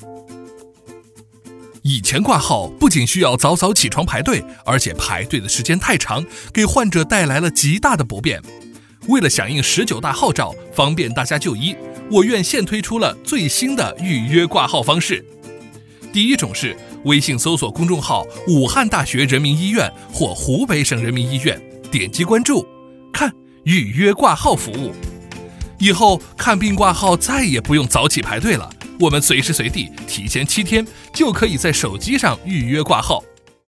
以前挂号不仅需要早早起床排队，而且排队的时间太长，给患者带来了极大的不便。为了响应19大号召，方便大家就医，我院现推出了最新的预约挂号方式。第一种是微信搜索公众号武汉大学人民医院或湖北省人民医院，点击关注，看预约挂号服务。以后看病挂号再也不用早起排队了，我们随时随地提前7天就可以在手机上预约挂号。